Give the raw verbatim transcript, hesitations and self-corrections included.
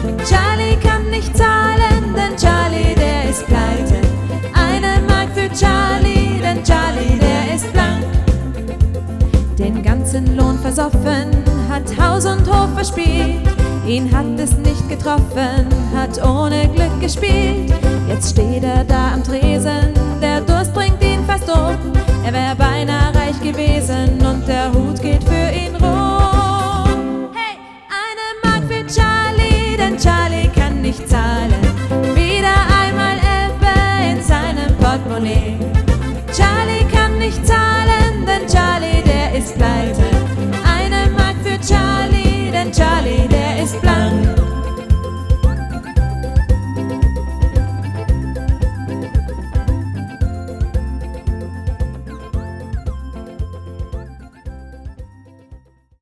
Charlie kann nicht zahlen, denn Charlie, der ist pleite. Eine Mark für Charlie, denn Charlie, der ist blank. Den ganzen Lohn versoffen, hat Haus und Hof verspielt. Ihn hat es nicht getroffen, hat ohne Glück gespielt. Jetzt steht er da am Tresen, der Durst bringt ihn fast um. Er wär beinahe reich gewesen und der Hut geht für ihn rum. Hey, eine Mark für Charlie, denn Charlie kann nicht zahlen. Wieder einmal Elfe in seinem Portemonnaie. Charlie kann nicht zahlen, denn Charlie, der ist pleite.